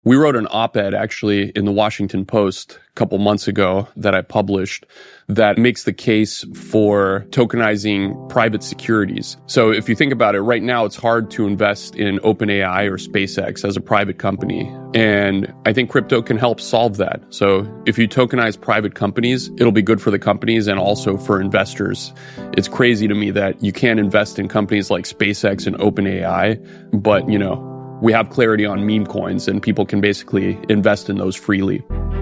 We wrote an op-ed actually in the Washington Post a couple months ago that I published that makes the case for tokenizing private securities. So if you think about it, right now it's hard to invest in OpenAI or SpaceX as a private company. And I think crypto can help solve that. So if you tokenize private companies, it'll be good for the companies and also for investors. It's crazy to me that you can't invest in companies like SpaceX and OpenAI, but, we have clarity on meme coins and people can basically invest in those freely.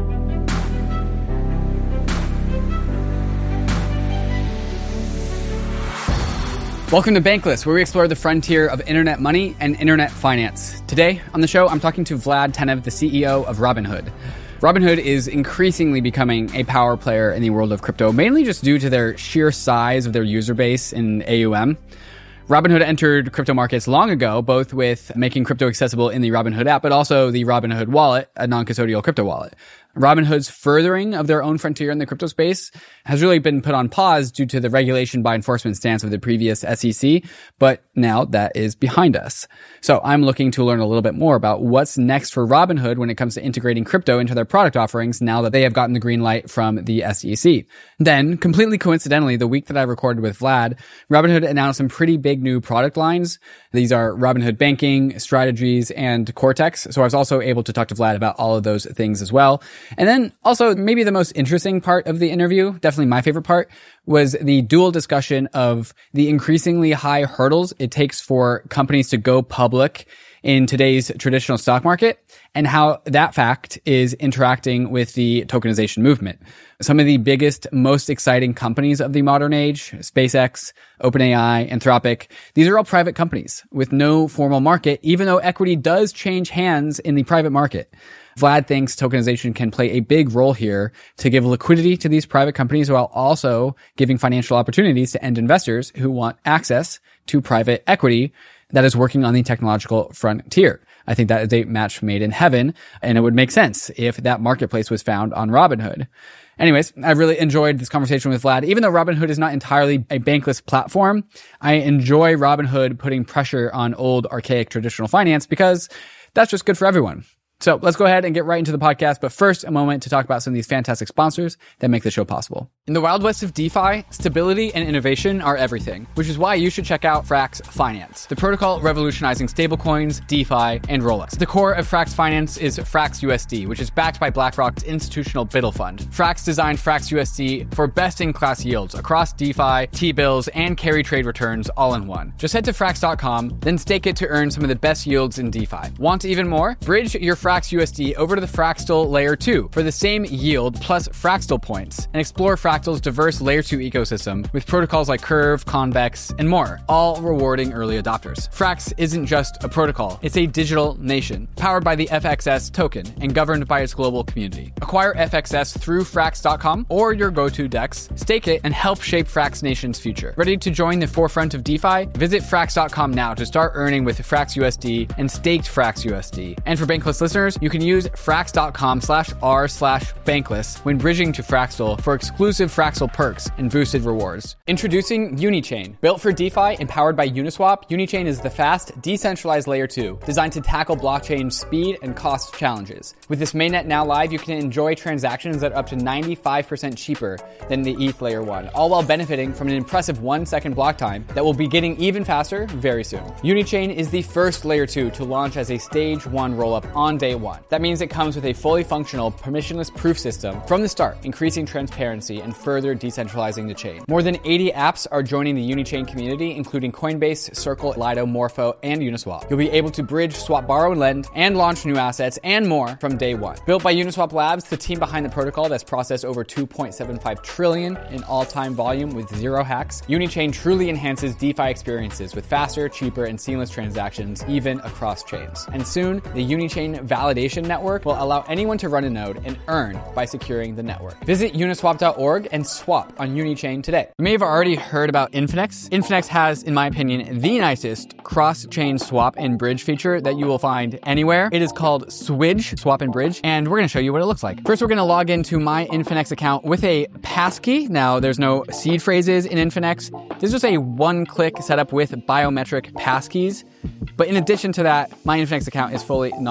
Welcome to Bankless, where we explore the frontier of internet money and internet finance. Today on the show, I'm talking to Vlad Tenev, the CEO of Robinhood. Robinhood is increasingly becoming a power player in the world of crypto, mainly just due to their sheer size of their user base in AUM. Robinhood entered crypto markets long ago, both with making crypto accessible in the Robinhood app, but also the Robinhood wallet, a non-custodial crypto wallet. Robinhood's furthering of their own frontier in the crypto space has really been put on pause due to the regulation by enforcement stance of the previous SEC, but now that is behind us. So I'm looking to learn a little bit more about what's next for Robinhood when it comes to integrating crypto into their product offerings now that they have gotten the green light from the SEC. Then, completely coincidentally, the week that I recorded with Vlad, Robinhood announced some pretty big new product lines. These are Robinhood Banking, Strategies, and Cortex. So I was also able to talk to Vlad about all of those things as well. And then also maybe the most interesting part of the interview, definitely my favorite part, was the dual discussion of the increasingly high hurdles it takes for companies to go public in today's traditional stock market and how that fact is interacting with the tokenization movement. Some of the biggest, most exciting companies of the modern age, SpaceX, OpenAI, Anthropic, these are all private companies with no formal market, even though equity does change hands in the private market. Vlad thinks tokenization can play a big role here to give liquidity to these private companies while also giving financial opportunities to end investors who want access to private equity that is working on the technological frontier. I think that is a match made in heaven, and it would make sense if that marketplace was found on Robinhood. Anyways, I really enjoyed this conversation with Vlad. Even though Robinhood is not entirely a bankless platform, I enjoy Robinhood putting pressure on old, archaic, traditional finance because that's just good for everyone. So let's go ahead and get right into the podcast. But first, a moment to talk about some of these fantastic sponsors that make the show possible. In the wild west of DeFi, stability and innovation are everything, which is why you should check out Frax Finance, the protocol revolutionizing stablecoins, DeFi, and Rolex. The core of Frax Finance is Frax USD, which is backed by BlackRock's institutional BUIDL fund. Frax designed Frax USD for best-in-class yields across DeFi, T-bills, and carry trade returns all in one. Just head to Frax.com, then stake it to earn some of the best yields in DeFi. Want even more? Bridge your Frax USD over to the Fraxtal Layer 2 for the same yield plus Fraxtal points and explore Fractal's diverse Layer 2 ecosystem with protocols like Curve, Convex, and more, all rewarding early adopters. Frax isn't just a protocol, it's a digital nation powered by the FXS token and governed by its global community. Acquire FXS through Frax.com or your go-to DEX, stake it, and help shape Frax Nation's future. Ready to join the forefront of DeFi? Visit Frax.com now to start earning with Frax USD and staked Frax USD. And for Bankless listeners, you can use frax.com/r/bankless when bridging to Fraxtal for exclusive Fraxtal perks and boosted rewards. Introducing Unichain. Built for DeFi and powered by Uniswap, Unichain is the fast, decentralized Layer 2 designed to tackle blockchain speed and cost challenges. With this mainnet now live, you can enjoy transactions that are up to 95% cheaper than the ETH Layer 1, all while benefiting from an impressive 1-second block time that will be getting even faster very soon. Unichain is the first Layer 2 to launch as a Stage 1 rollup on day one. That means it comes with a fully functional, permissionless proof system from the start, increasing transparency and further decentralizing the chain. More than 80 apps are joining the Unichain community, including Coinbase, Circle, Lido, Morpho, and Uniswap. You'll be able to bridge, swap, borrow, and lend, and launch new assets and more from day one. Built by Uniswap Labs, the team behind the protocol that's processed over 2.75 trillion in all-time volume with zero hacks, Unichain truly enhances DeFi experiences with faster, cheaper, and seamless transactions, even across chains. And soon, the Unichain validation network will allow anyone to run a node and earn by securing the network. Visit uniswap.org and swap on Unichain today. You may have already heard about Infinex. Infinex has, in my opinion, the nicest cross-chain swap and bridge feature that you will find anywhere. It is called Swidge, Swap and Bridge, and we're going to show you what it looks like. First, we're going to log into my Infinex account with a passkey. Now, there's no seed phrases in Infinex. This is just a one-click setup with biometric passkeys. But in addition to that, my Infinex account is fully non-custodial.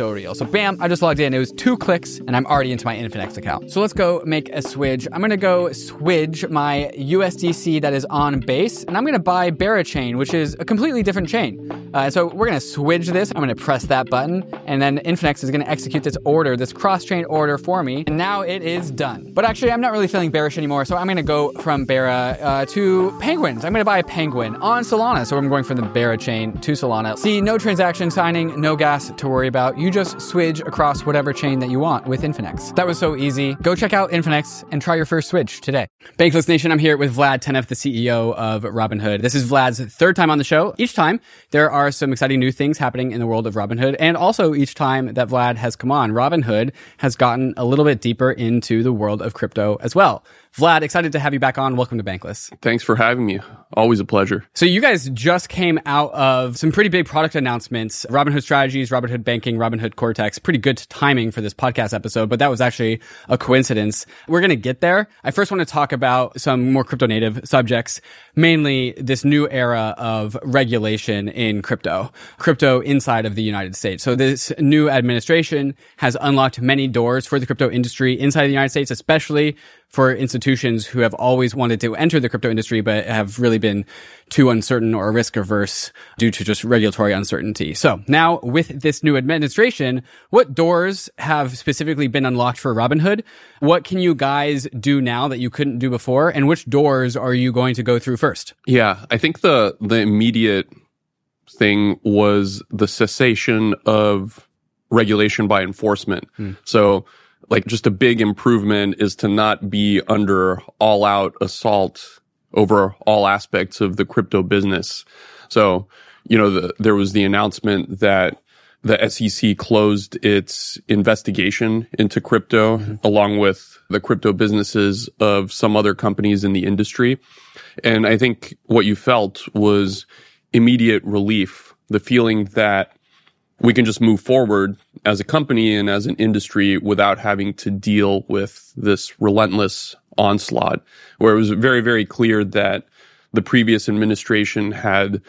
crypto real. So bam, I just logged in. It was 2 clicks and I'm already into my Infinex account. So let's go make a swidge. I'm going to go swidge my USDC that is on Base, and I'm going to buy Berachain, which is a completely different chain. So we're going to swidge this. I'm going to press that button, and then Infinex is going to execute this order, this cross-chain order for me, and now it is done. But actually, I'm not really feeling bearish anymore, so I'm going to go from Bera to Penguins. I'm going to buy a Penguin on Solana, so I'm going from the Berachain to Solana. See, no transaction signing, no gas to worry about. You just swidge across whatever chain that you want with Infinex. That was so easy. Go check out Infinex and try your first switch today. Bankless Nation, I'm here with Vlad Tenev, the CEO of Robinhood. This is Vlad's 3rd time on the show. Each time, there are some exciting new things happening in the world of Robinhood, and also each time that Vlad has come on, Robinhood has gotten a little bit deeper into the world of crypto as well. Vlad, excited to have you back on. Welcome to Bankless. Thanks for having me. Always a pleasure. So you guys just came out of some pretty big product announcements. Robinhood Strategies, Robinhood Banking, Robinhood Cortex. Pretty good timing for this podcast episode, but that was actually a coincidence. We're going to get there. I first want to talk about some more crypto native subjects, mainly this new era of regulation in crypto inside of the United States. So this new administration has unlocked many doors for the crypto industry inside the United States, especially for institutions who have always wanted to enter the crypto industry, but have really been too uncertain or risk averse due to just regulatory uncertainty. So now with this new administration, what doors have specifically been unlocked for Robinhood? What can you guys do now that you couldn't do before? And which doors are you going to go through first? Yeah, I think the immediate thing was the cessation of regulation by enforcement. So like just a big improvement is to not be under all out assault over all aspects of the crypto business. So, there was the announcement that the SEC closed its investigation into crypto along with the crypto businesses of some other companies in the industry. And I think what you felt was immediate relief, the feeling that we can just move forward as a company and as an industry without having to deal with this relentless onslaught, where it was very, very clear that the previous administration had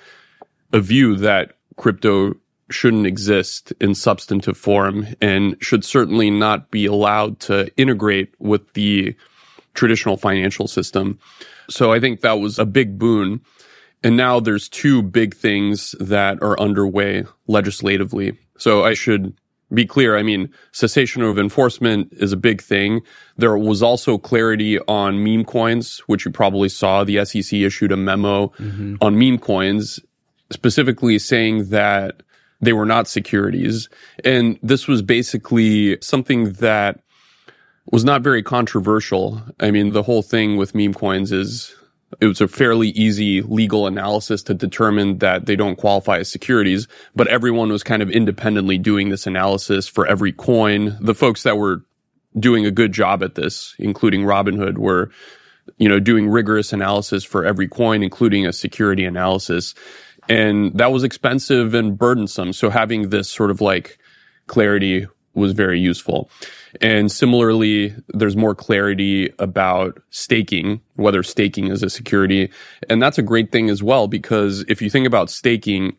a view that crypto shouldn't exist in substantive form and should certainly not be allowed to integrate with the traditional financial system. So I think that was a big boon. And now there's 2 big things that are underway legislatively. So I should be clear. I mean, cessation of enforcement is a big thing. There was also clarity on meme coins, which you probably saw. The SEC issued a memo on meme coins, specifically saying that they were not securities. And this was basically something that was not very controversial. I mean, the whole thing with meme coins is it was a fairly easy legal analysis to determine that they don't qualify as securities, but everyone was kind of independently doing this analysis for every coin. The folks that were doing a good job at this, including Robinhood, were, doing rigorous analysis for every coin, including a security analysis. And that was expensive and burdensome. So having this sort of like clarity was very useful. And similarly, there's more clarity about staking, whether staking is a security. And that's a great thing as well, because if you think about staking,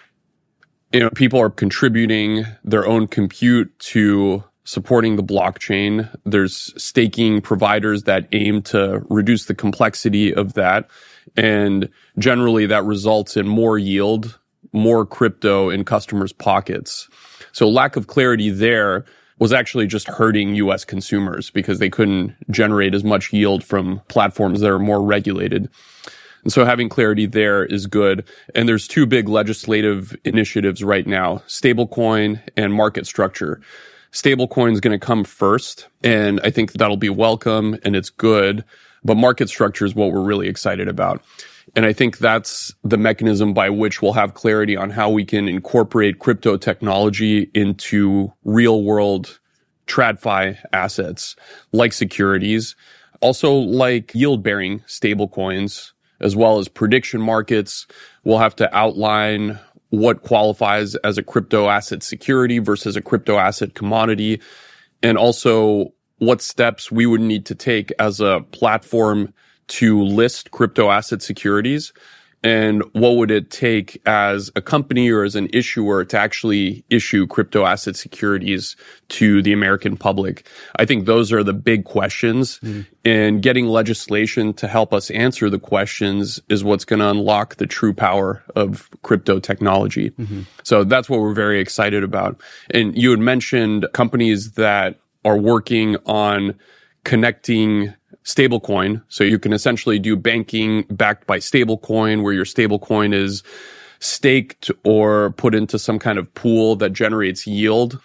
people are contributing their own compute to supporting the blockchain. There's staking providers that aim to reduce the complexity of that. And generally that results in more yield, more crypto in customers' pockets. So lack of clarity there was actually just hurting U.S. consumers because they couldn't generate as much yield from platforms that are more regulated. And so having clarity there is good. And there's 2 big legislative initiatives right now, stablecoin and market structure. Stablecoin is going to come first, and I think that'll be welcome and it's good. But market structure is what we're really excited about. And I think that's the mechanism by which we'll have clarity on how we can incorporate crypto technology into real world TradFi assets like securities, also like yield bearing stable coins, as well as prediction markets. We'll have to outline what qualifies as a crypto asset security versus a crypto asset commodity, and also what steps we would need to take as a platform to list crypto asset securities And what would it take as a company or as an issuer to actually issue crypto asset securities to the American public? I think those are the big questions. And getting legislation to help us answer the questions is what's going to unlock the true power of crypto technology. So that's what we're very excited about. And you had mentioned companies that are working on connecting stablecoin. So you can essentially do banking backed by stablecoin, where your stablecoin is staked or put into some kind of pool that generates yield.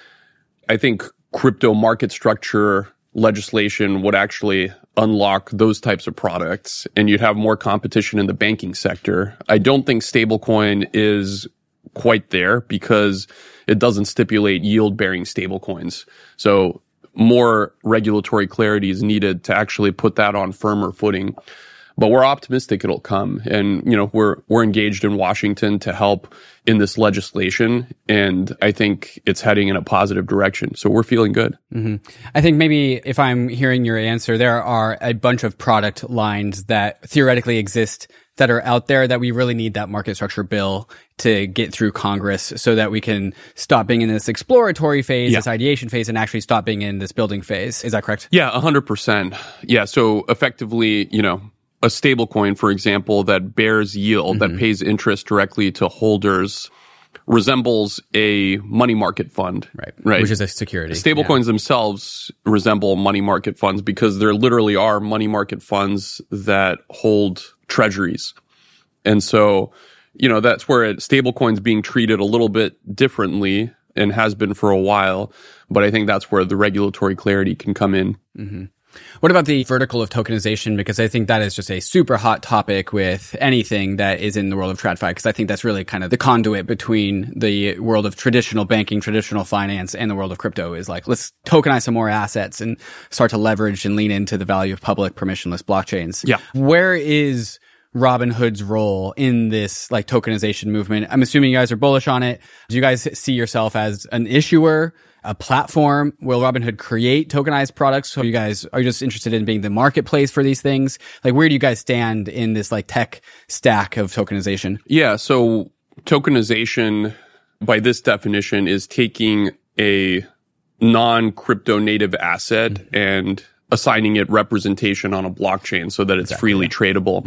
I think crypto market structure legislation would actually unlock those types of products, and you'd have more competition in the banking sector. I don't think stablecoin is quite there because it doesn't stipulate yield-bearing stablecoins. So more regulatory clarity is needed to actually put that on firmer footing. But we're optimistic it'll come. And, we're engaged in Washington to help in this legislation. And I think it's heading in a positive direction. So we're feeling good. I think maybe if I'm hearing your answer, there are a bunch of product lines that theoretically exist that are out there that we really need that market structure bill to get through Congress so that we can stop being in this exploratory phase, this ideation phase, and actually stop being in this building phase. Is that correct? Yeah, 100%. Yeah. So effectively, a stable coin, for example, that bears yield, that pays interest directly to holders, resembles a money market fund. Right. Which is a security. Stablecoins themselves resemble money market funds because there literally are money market funds that hold treasuries. And so, that's where stablecoins being treated a little bit differently and has been for a while. But I think that's where the regulatory clarity can come in. What about the vertical of tokenization? Because I think that is just a super hot topic with anything that is in the world of TradFi, because I think that's really kind of the conduit between the world of traditional banking, traditional finance, and the world of crypto is like, let's tokenize some more assets and start to leverage and lean into the value of public permissionless blockchains. Yeah. Where is Robinhood's role in this like tokenization movement? I'm assuming you guys are bullish on it. Do you guys see yourself as an issuer, a platform? Will Robinhood create tokenized products? So you guys are just interested in being the marketplace for these things? Like, where do you guys stand in this like tech stack of tokenization? Yeah. So tokenization, by this definition, is taking a non-crypto native asset and assigning it representation on a blockchain so that it's freely tradable.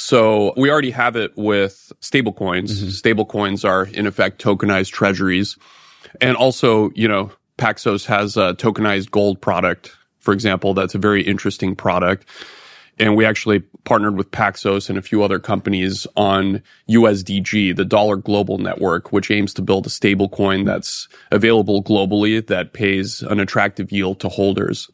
So we already have it with stablecoins. Stablecoins are in effect tokenized treasuries. And also, Paxos has a tokenized gold product, for example. That's a very interesting product. And we actually partnered with Paxos and a few other companies on USDG, the Dollar Global Network, which aims to build a stable coin that's available globally that pays an attractive yield to holders.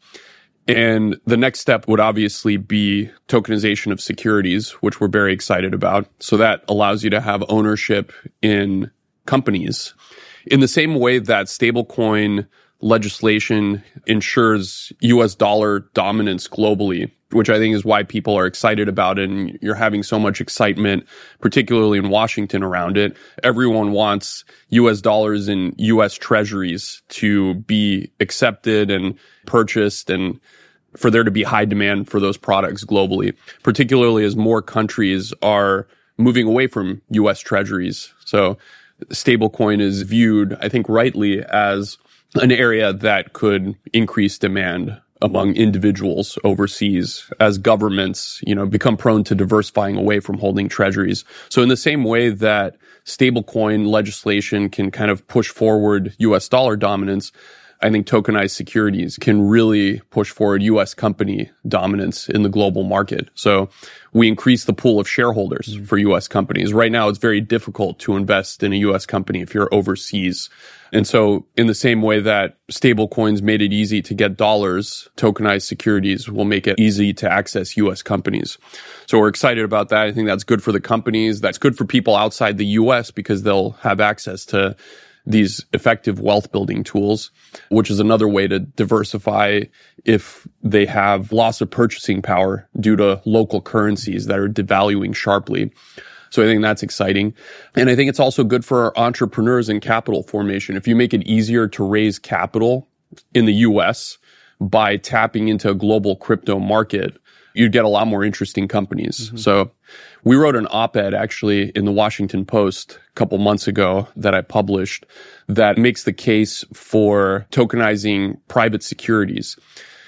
And the next step would obviously be tokenization of securities, which we're very excited about. So that allows you to have ownership in companies. In the same way that stablecoin legislation ensures US dollar dominance globally, which I think is why people are excited about it, and you're having so much excitement, particularly in Washington around it. Everyone wants US dollars and US treasuries to be accepted and purchased, and for there to be high demand for those products globally, particularly as more countries are moving away from US treasuries. So stablecoin is viewed, I think rightly, as an area that could increase demand among individuals overseas as governments, become prone to diversifying away from holding treasuries. So in the same way that stablecoin legislation can kind of push forward US dollar dominance, I think tokenized securities can really push forward US company dominance in the global market. So we increase the pool of shareholders for US companies. Right now, it's very difficult to invest in a US company if you're overseas. And so in the same way that stable coins made it easy to get dollars, tokenized securities will make it easy to access US companies. So we're excited about that. I think that's good for the companies. That's good for people outside the US because they'll have access to these effective wealth building tools, which is another way to diversify if they have loss of purchasing power due to local currencies that are devaluing sharply. So I think that's exciting. And I think it's also good for entrepreneurs and capital formation. If you make it easier to raise capital in the US by tapping into a global crypto market, you'd get a lot more interesting companies. So We wrote an op-ed actually in the Washington Post a couple months ago that I published that makes the case for tokenizing private securities.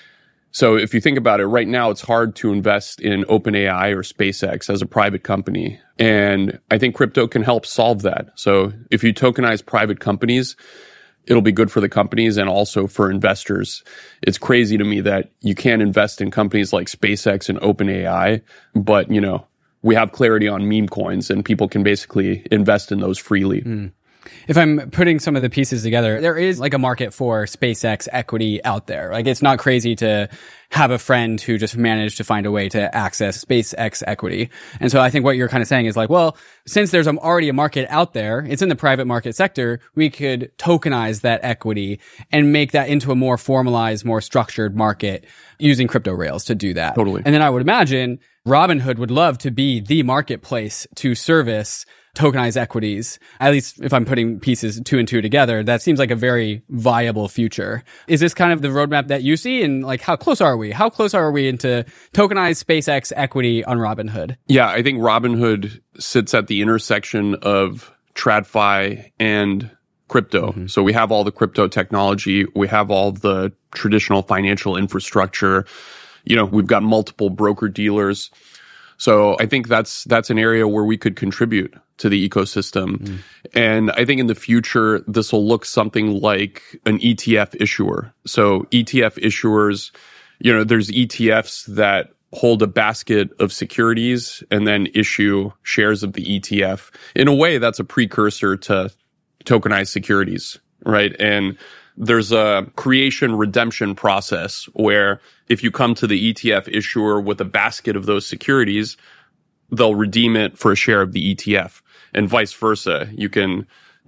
So if you think about it, right now it's hard to invest in OpenAI or SpaceX as a private company. And I think crypto can help solve that. So if you tokenize private companies, it'll be good for the companies and also for investors. It's crazy to me that you can't invest in companies like SpaceX and OpenAI, but, we have clarity on meme coins and people can basically invest in those freely. If I'm putting some of the pieces together, there is like a market for SpaceX equity out there. Like it's not crazy to have a friend who just managed to find a way to access SpaceX equity. And so I think what you're kind of saying is like, well, since there's already a market out there, it's in the private market sector, we could tokenize that equity and make that into a more formalized, more structured market using crypto rails to do that. Totally. And then I would imagine Robinhood would love to be the marketplace to service tokenized equities. At least if I'm putting pieces two and two together, that seems like a very viable future. Is this kind of the roadmap that you see? And like, how close are we? How close are we into tokenized SpaceX equity on Robinhood? Yeah, I think Robinhood sits at the intersection of TradFi and crypto. Mm-hmm. So we have all the crypto technology. We have all the traditional financial infrastructure. We've got multiple broker dealers. So I think that's an area where we could contribute to the ecosystem. And I think in the future, this will look something like an ETF issuer. So ETF issuers, there's ETFs that hold a basket of securities and then issue shares of the ETF. In a way, that's a precursor to tokenized securities, right? And there's a creation redemption process where if you come to the ETF issuer with a basket of those securities, they'll redeem it for a share of the ETF and vice versa. You can,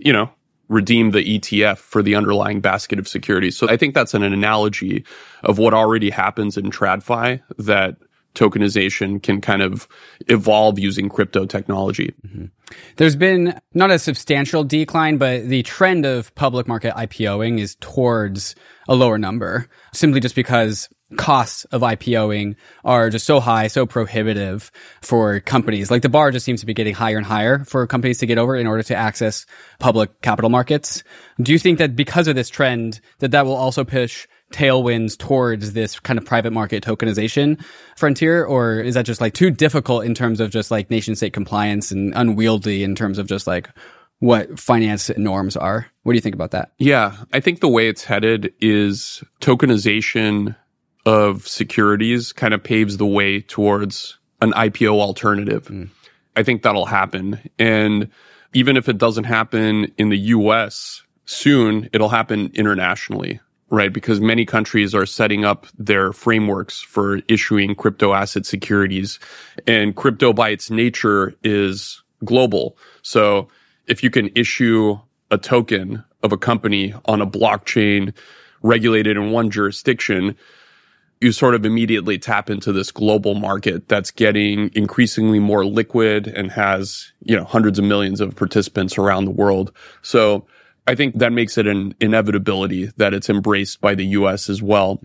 redeem the ETF for the underlying basket of securities. So I think that's an analogy of what already happens in TradFi, that tokenization can kind of evolve using crypto technology. Mm-hmm. There's been not a substantial decline, but the trend of public market IPOing is towards a lower number, simply just because costs of IPOing are just so high, so prohibitive for companies. Like the bar just seems to be getting higher and higher for companies to get over in order to access public capital markets. Do you think that because of this trend, that will also push tailwinds towards this kind of private market tokenization frontier? Or is that just like too difficult in terms of just like nation state compliance and unwieldy in terms of just like what finance norms are? What do you think about that? Yeah, I think the way it's headed is tokenization of securities kind of paves the way towards an IPO alternative. I think that'll happen. And even if it doesn't happen in the US soon, it'll happen internationally, right? Because many countries are setting up their frameworks for issuing crypto asset securities. And crypto by its nature is global. So if you can issue a token of a company on a blockchain regulated in one jurisdiction, you sort of immediately tap into this global market that's getting increasingly more liquid and has, hundreds of millions of participants around the world. So I think that makes it an inevitability that it's embraced by the US as well.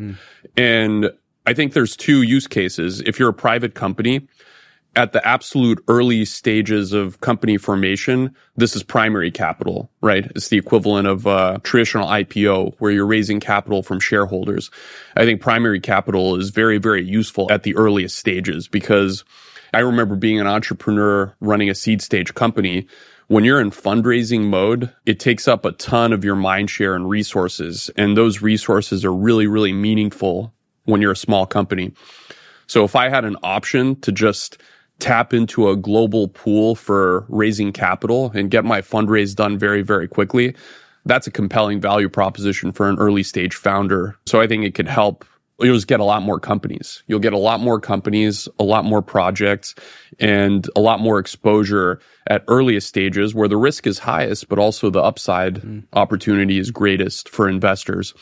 And I think there's two use cases. If you're a private company, at the absolute early stages of company formation, this is primary capital, right? It's the equivalent of a traditional IPO where you're raising capital from shareholders. I think primary capital is very, very useful at the earliest stages because I remember being an entrepreneur running a seed stage company. When you're in fundraising mode, it takes up a ton of your mind share and resources. And those resources are really, really meaningful when you're a small company. So if I had an option to just tap into a global pool for raising capital and get my fundraise done very, very quickly, that's a compelling value proposition for an early stage founder. So I think it could help. You'll just get a lot more companies. You'll get a lot more companies, a lot more projects, and a lot more exposure at earliest stages where the risk is highest, but also the upside opportunity is greatest for investors.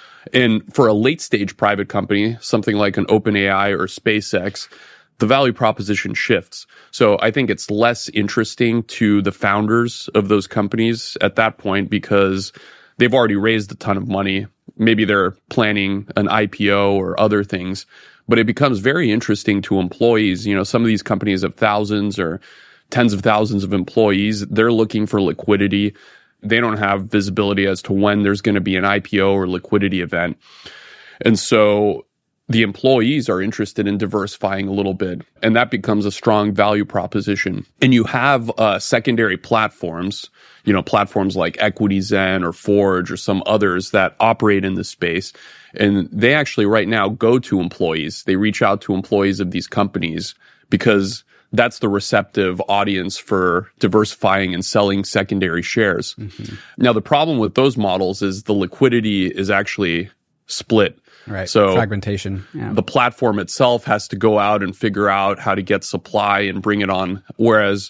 And for a late stage private company, something like an OpenAI or SpaceX, the value proposition shifts. So I think it's less interesting to the founders of those companies at that point because they've already raised a ton of money. Maybe they're planning an IPO or other things, But it becomes very interesting to employees. You know, some of these companies have thousands or tens of thousands of employees. They're looking for liquidity. They don't have visibility as to when there's going to be an IPO or liquidity event. And so the employees are interested in diversifying a little bit, and that becomes a strong value proposition. And you have secondary platforms, you know, platforms like EquityZen or Forge or some others that operate in this space. And they actually right now go to employees. They reach out to employees of these companies because that's the receptive audience for diversifying and selling secondary shares. Now, the problem with those models is the liquidity is actually split. Right. So fragmentation. Yeah. The platform itself has to go out and figure out how to get supply and bring it on. Whereas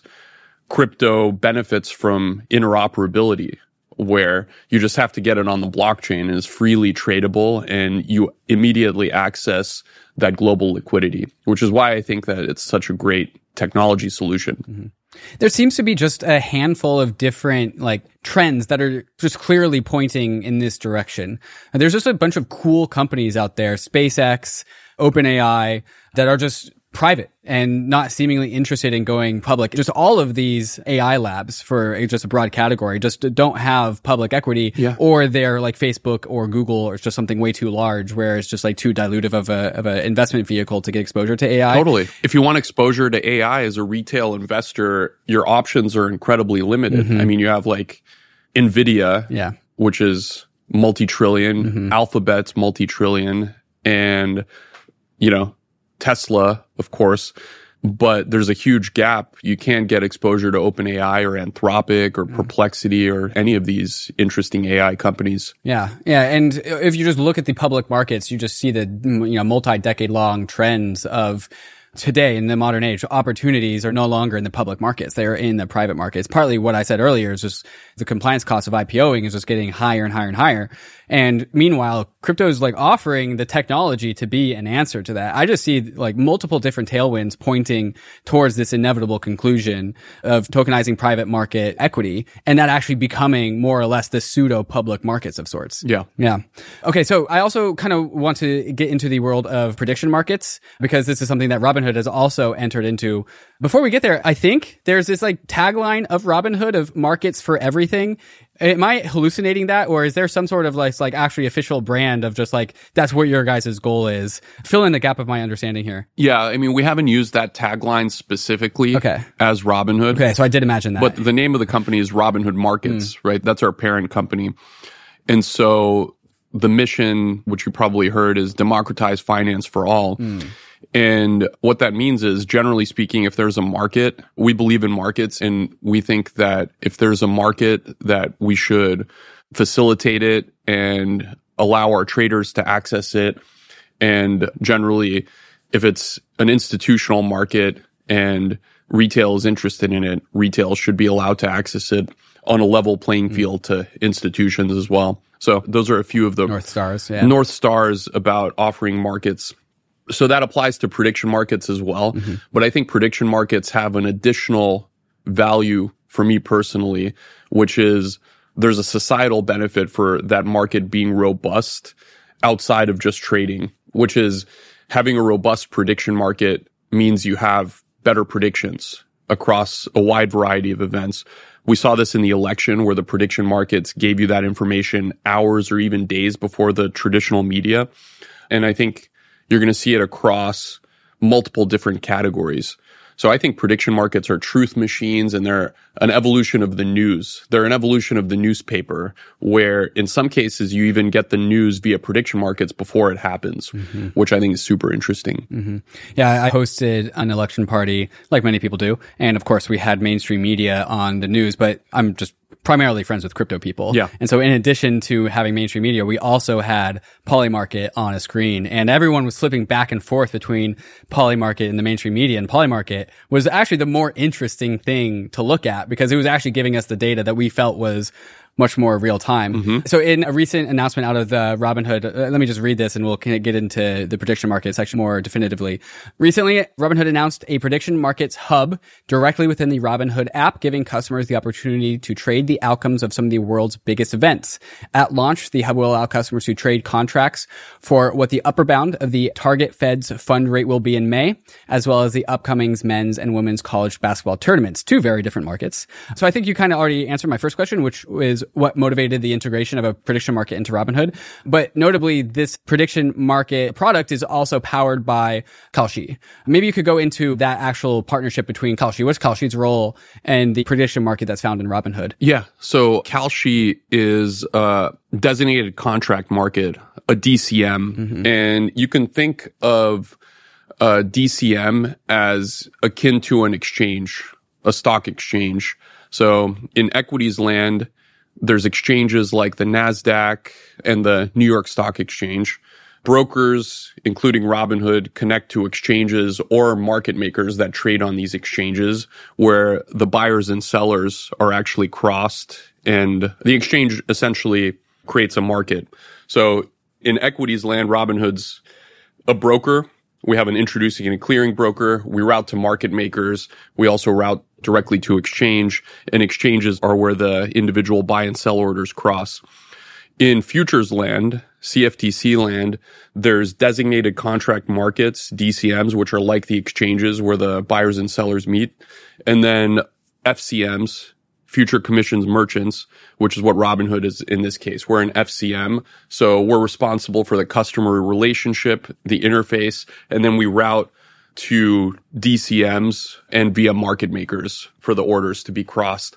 crypto benefits from interoperability, where you just have to get it on the blockchain and is freely tradable, and you immediately access that global liquidity, which is why I think that it's such a great technology solution. There seems to be just a handful of different like trends that are just clearly pointing in this direction. And there's just a bunch of cool companies out there, SpaceX, OpenAI, that are just private and not seemingly interested in going public. Just all of these AI labs, for just a broad category, just don't have public equity, or they're like Facebook or Google, or it's just something way too large where it's just like too dilutive of a investment vehicle to get exposure to AI. Totally. If you want exposure to AI as a retail investor, your options are incredibly limited. I mean, you have like NVIDIA, which is multi-trillion, Alphabet's multi-trillion, and, you know, Tesla, of course, but there's a huge gap. You can't get exposure to OpenAI or Anthropic or Perplexity or any of these interesting AI companies. Yeah. And if you just look at the public markets, you just see the, you know, multi-decade long trends of today in the modern age. Opportunities are no longer in the public markets. They are in the private markets. Partly what I said earlier is just the compliance cost of IPOing is just getting higher and higher and higher. And meanwhile, crypto is like offering the technology to be an answer to that. I just see like multiple different tailwinds pointing towards this inevitable conclusion of tokenizing private market equity, and that actually becoming more or less the pseudo public markets of sorts. Yeah. Okay. So I also kind of want to get into the world of prediction markets, because this is something that Robinhood has also entered into. Before we get there, I think there's this like tagline of Robinhood of markets for everything. Am I hallucinating that, or is there some sort of like actually official brand of just like, that's what your guys' goal is? Fill in the gap of my understanding here. Yeah. I mean, we haven't used that tagline specifically as Robinhood. Okay. So I did imagine that. But the name of the company is Robinhood Markets, right? That's our parent company. And so the mission, which you probably heard, is democratize finance for all. And what that means is, generally speaking, if there's a market, we believe in markets, and we think that if there's a market, that we should facilitate it and allow our traders to access it. And generally, if it's an institutional market and retail is interested in it, retail should be allowed to access it on a level playing field to institutions as well. So those are a few of the North Stars about offering markets. So that applies to prediction markets as well. But I think prediction markets have an additional value for me personally, which is there's a societal benefit for that market being robust outside of just trading, which is having a robust prediction market means you have better predictions across a wide variety of events. We saw this in the election, where the prediction markets gave you that information hours or even days before the traditional media. And I think you're going to see it across multiple different categories. So I think prediction markets are truth machines, and they're an evolution of the news. They're an evolution of the newspaper, where in some cases you even get the news via prediction markets before it happens, which I think is super interesting. Yeah, I hosted an election party, like many people do. And of course, we had mainstream media on the news, but I'm just primarily friends with crypto people. Yeah. And so in addition to having mainstream media, we also had Polymarket on a screen, and everyone was flipping back and forth between Polymarket and the mainstream media. And Polymarket was actually the more interesting thing to look at, because it was actually giving us the data that we felt was much more real time. Mm-hmm. So in a recent announcement out of the Robinhood, let me just read this and we'll kind of get into the prediction market section more definitively. Recently, Robinhood announced a prediction markets hub directly within the Robinhood app, giving customers the opportunity to trade the outcomes of some of the world's biggest events. At launch, the hub will allow customers to trade contracts for what the upper bound of the target Fed's fund rate will be in May, as well as the upcoming men's and women's college basketball tournaments, two very different markets. So I think you kind of already answered my first question, which is what motivated the integration of a prediction market into Robinhood. But notably, this prediction market product is also powered by Kalshi. Maybe you could go into that actual partnership between Kalshi. What's Kalshi's role and the prediction market that's found in Robinhood? Yeah. So Kalshi is a designated contract market, a DCM. Mm-hmm. And you can think of a DCM as akin to an exchange, a stock exchange. So in equities land, there's exchanges like the NASDAQ and the New York Stock Exchange. Brokers, including Robinhood, connect to exchanges or market makers that trade on these exchanges where the buyers and sellers are actually crossed, and the exchange essentially creates a market. So in equities land, Robinhood's a broker. We have an introducing and a clearing broker. We route to market makers. We also route directly to exchange, and exchanges are where the individual buy and sell orders cross. In futures land, CFTC land, there's designated contract markets, DCMs, which are like the exchanges where the buyers and sellers meet. And then FCMs, future commissions merchants, which is what Robinhood is in this case. We're an FCM. So we're responsible for the customer relationship, the interface, and then we route to DCMs and via market makers for the orders to be crossed.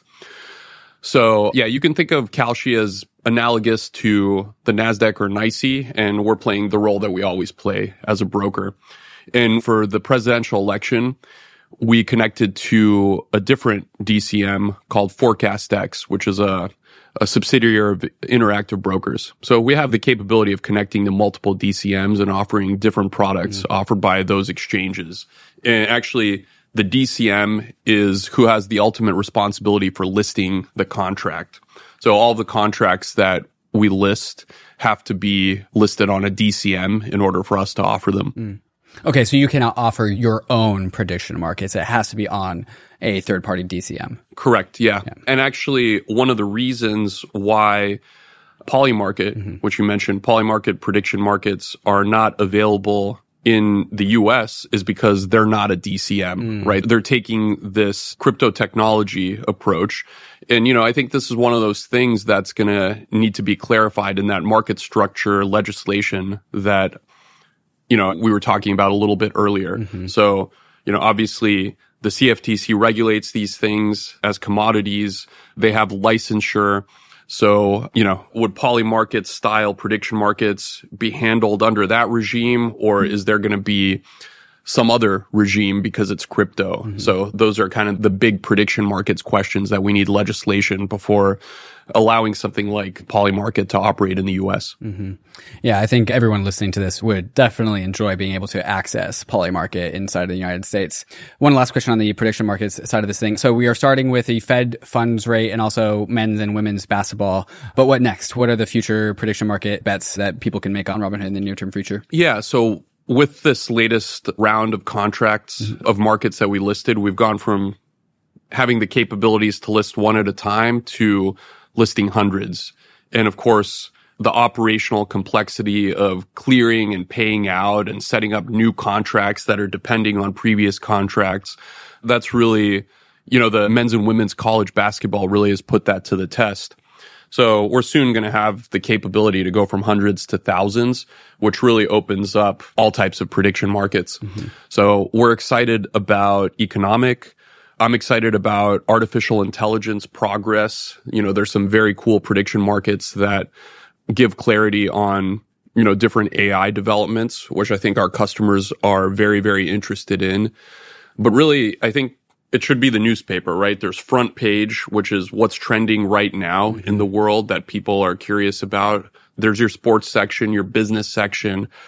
So yeah, you can think of Kalshi as analogous to the NASDAQ or NYSE, and we're playing the role that we always play as a broker. And for the presidential election, we connected to a different DCM called ForecastX, which is a subsidiary of Interactive Brokers. So we have the capability of connecting to multiple DCMs and offering different products offered by those exchanges. And actually, the DCM is who has the ultimate responsibility for listing the contract. So all the contracts that we list have to be listed on a DCM in order for us to offer them. Okay, so you cannot offer your own prediction markets. It has to be on a third-party DCM. Correct, yeah. And actually, one of the reasons why Polymarket, which you mentioned, Polymarket prediction markets are not available in the US is because they're not a DCM, right? They're taking this crypto technology approach. And, you know, I think this is one of those things that's going to need to be clarified in that market structure legislation that, you know, we were talking about a little bit earlier. So, you know, obviously the CFTC regulates these things as commodities. They have licensure. So, you know, would Polymarket style prediction markets be handled under that regime, or is there going to be some other regime because it's crypto? So those are kind of the big prediction markets questions that we need legislation before allowing something like Polymarket to operate in the US. Yeah, I think everyone listening to this would definitely enjoy being able to access Polymarket inside of the United States. One last question on the prediction markets side of this thing. So we are starting with the Fed funds rate and also men's and women's basketball. But what next? What are the future prediction market bets that people can make on Robinhood in the near-term future? Yeah, so with this latest round of contracts of markets that we listed, we've gone from having the capabilities to list one at a time to listing hundreds. And of course, the operational complexity of clearing and paying out and setting up new contracts that are depending on previous contracts, that's really, you know, the men's and women's college basketball really has put that to the test. So we're soon going to have the capability to go from hundreds to thousands, which really opens up all types of prediction markets. So we're excited about economic. I'm excited about artificial intelligence progress. You know, there's some very cool prediction markets that give clarity on, you know, different AI developments, which I think our customers are very, very interested in. But really, I think it should be the newspaper, right? There's front page, which is what's trending right now in the world that people are curious about. There's your sports section, your business section.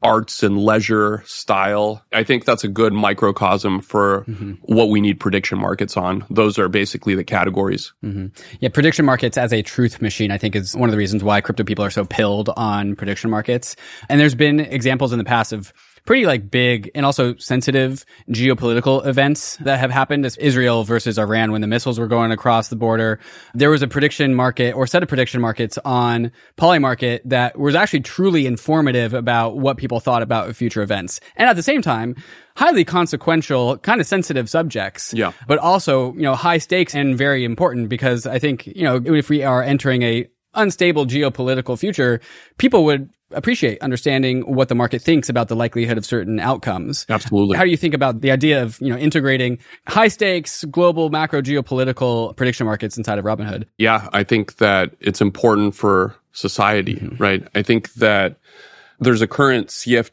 arts and leisure style. I think that's a good microcosm for what we need prediction markets on. Those are basically the categories. Yeah, prediction markets as a truth machine, I think, is one of the reasons why crypto people are so pilled on prediction markets. And there's been examples in the past of pretty big and also sensitive geopolitical events that have happened, as Israel versus Iran when the missiles were going across the border. There was a prediction market or set of prediction markets on Polymarket that was actually truly informative about what people thought about future events. And at the same time, highly consequential, kind of sensitive subjects. Yeah. But also, high stakes and very important because I think, if we are entering a unstable geopolitical future, people would appreciate understanding what the market thinks about the likelihood of certain outcomes. Absolutely. How do you think about the idea of, integrating high stakes, global, macro geopolitical prediction markets inside of Robinhood? Yeah, I think that it's important for society, right? I think that there's a current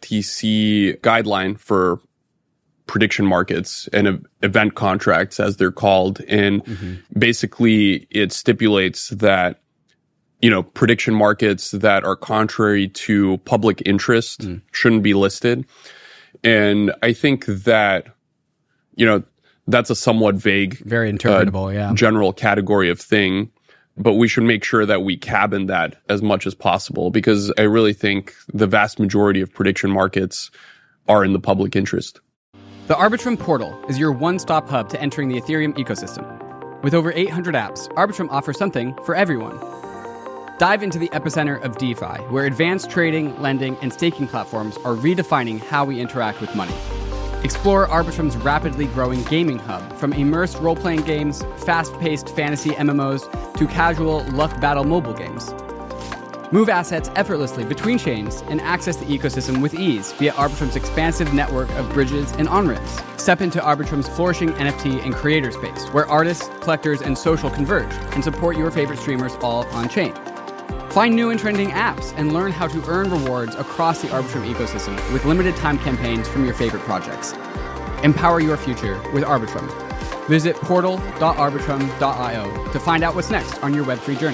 CFTC guideline for prediction markets and event contracts, as they're called. And basically it stipulates that prediction markets that are contrary to public interest shouldn't be listed. And I think that, that's a somewhat vague, very interpretable, general category of thing. But we should make sure that we cabin that as much as possible, because I really think the vast majority of prediction markets are in the public interest. The Arbitrum portal is your one-stop hub to entering the Ethereum ecosystem. With over 800 apps, Arbitrum offers something for everyone. Dive into the epicenter of DeFi, where advanced trading, lending, and staking platforms are redefining how we interact with money. Explore Arbitrum's rapidly growing gaming hub, from immersed role-playing games, fast-paced fantasy MMOs, to casual luck battle mobile games. Move assets effortlessly between chains and access the ecosystem with ease via Arbitrum's expansive network of bridges and on-ramps. Step into Arbitrum's flourishing NFT and creator space, where artists, collectors, and social converge, and support your favorite streamers all on-chain. Find new and trending apps and learn how to earn rewards across the Arbitrum ecosystem with limited time campaigns from your favorite projects. Empower your future with Arbitrum. Visit portal.arbitrum.io to find out what's next on your Web3 journey.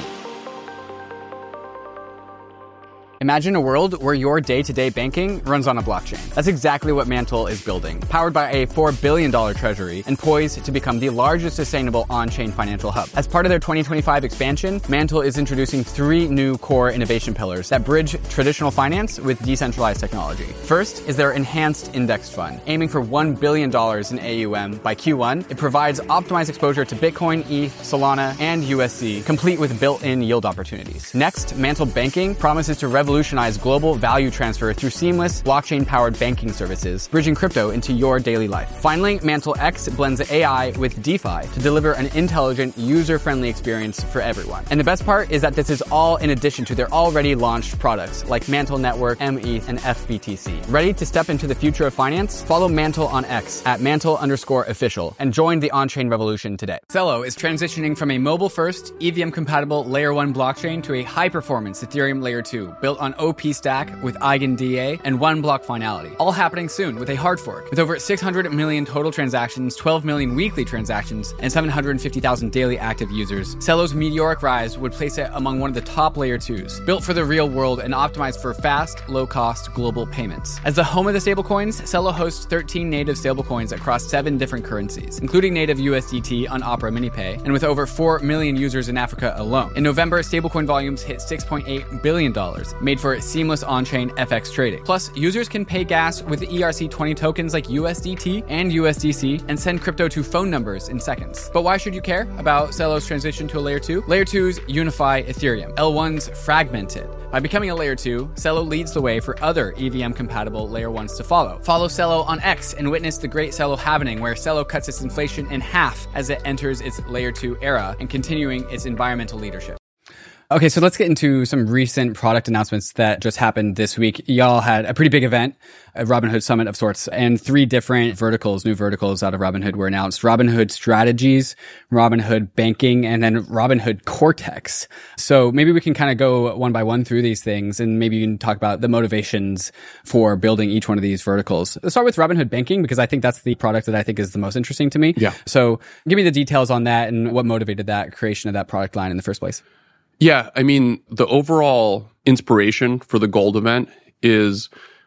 Imagine a world where your day-to-day banking runs on a blockchain. That's exactly what Mantle is building, powered by a $4 billion treasury and poised to become the largest sustainable on-chain financial hub. As part of their 2025 expansion, Mantle is introducing 3 new core innovation pillars that bridge traditional finance with decentralized technology. First is their enhanced indexed fund, aiming for $1 billion in AUM by Q1. It provides optimized exposure to Bitcoin, ETH, Solana, and USD, complete with built-in yield opportunities. Next, Mantle Banking promises to revolutionize global value transfer through seamless blockchain-powered banking services, bridging crypto into your daily life. Finally, Mantle X blends AI with DeFi to deliver an intelligent, user-friendly experience for everyone. And the best part is that this is all in addition to their already launched products like Mantle Network, METH, and FBTC. Ready to step into the future of finance? Follow Mantle on X at Mantle_official and join the on-chain revolution today. Celo is transitioning from a mobile-first, EVM-compatible Layer 1 blockchain to a high-performance Ethereum Layer 2 built on OP Stack with EigenDA and one-block finality. All happening soon with a hard fork. With over 600 million total transactions, 12 million weekly transactions, and 750,000 daily active users, Celo's meteoric rise would place it among one of the top Layer 2s, built for the real world and optimized for fast, low-cost global payments. As the home of the stablecoins, Celo hosts 13 native stablecoins across 7 different currencies, including native USDT on Opera MiniPay, and with over 4 million users in Africa alone. In November, stablecoin volumes hit $6.8 billion, made for seamless on-chain FX trading. Plus, users can pay gas with ERC20 tokens like USDT and USDC and send crypto to phone numbers in seconds. But why should you care about Celo's transition to a Layer 2? Layer 2s unify Ethereum. L1s fragment it. By becoming a Layer 2, Celo leads the way for other EVM-compatible Layer 1s to follow. Follow Celo on X and witness the great Celo happening, where Celo cuts its inflation in half as it enters its Layer 2 era and continuing its environmental leadership. Okay, so let's get into some recent product announcements that just happened this week. Y'all had a pretty big event, a Robinhood Summit of sorts, and 3 different verticals, new verticals out of Robinhood were announced. Robinhood Strategies, Robinhood Banking, and then Robinhood Cortex. So maybe we can kind of go one by one through these things, and maybe you can talk about the motivations for building each one of these verticals. Let's start with Robinhood Banking, because I think that's the product that I think is the most interesting to me. Yeah. So give me the details on that and what motivated that creation of that product line in the first place. Yeah, I mean, the overall inspiration for the Gold event is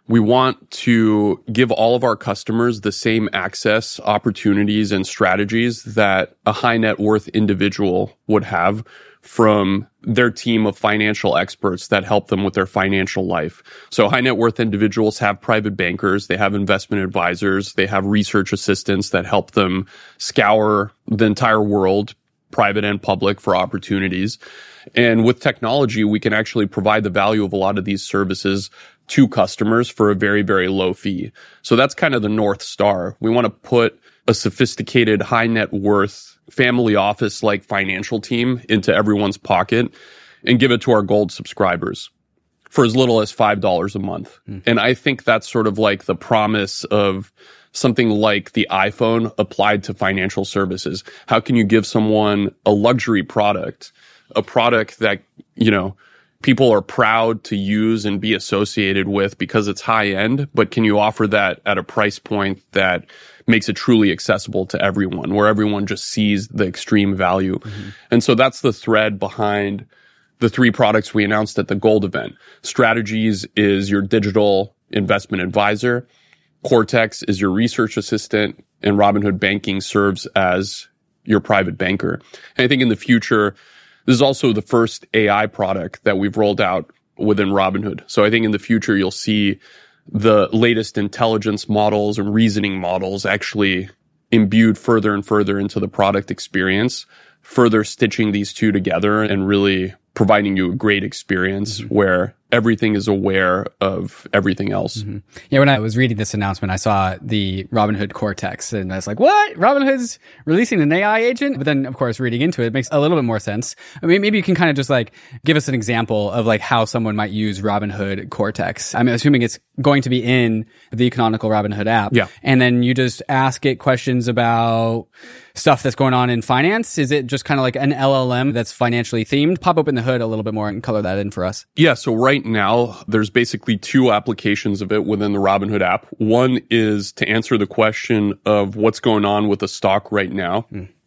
We want to give all of our customers the same access, opportunities, and strategies that a high net worth individual would have from their team of financial experts that help them with their financial life. So high net worth individuals have private bankers, they have investment advisors, they have research assistants that help them scour the entire world, private and public, for opportunities. And with technology, we can actually provide the value of a lot of these services to customers for a very, very low fee. So that's kind of the North Star. We want to put a sophisticated, high net worth, family office like financial team into everyone's pocket and give it to our gold subscribers for as little as $5 a month. And I think that's sort of like the promise of something like the iPhone applied to financial services. How can you give someone a luxury product, a product that, you know, people are proud to use and be associated with because it's high end, but can you offer that at a price point that makes it truly accessible to everyone, where everyone just sees the extreme value? And so that's the thread behind the 3 products we announced at the Gold event. Strategies is your digital investment advisor. Cortex is your research assistant, and Robinhood Banking serves as your private banker. And I think in the future, this is also the first AI product that we've rolled out within Robinhood. So I think in the future, you'll see the latest intelligence models and reasoning models actually imbued further and further into the product experience, further stitching these two together and really providing you a great experience where everything is aware of everything else. Yeah, when I was reading this announcement, I saw the Robinhood Cortex, and I was like, what? Robinhood's releasing an AI agent? But then, of course, reading into it, it makes a little bit more sense. I mean, maybe you can kind of just like give us an example of like how someone might use Robinhood Cortex. I'm assuming it's going to be in the canonical Robinhood app. Yeah. And then you just ask it questions about stuff that's going on in finance. Is it just kind of like an LLM that's financially themed? Pop open the hood a little bit more and color that in for us. Yeah, so right now, there's basically 2 applications of it within the Robinhood app. One is to answer the question of what's going on with the stock right now.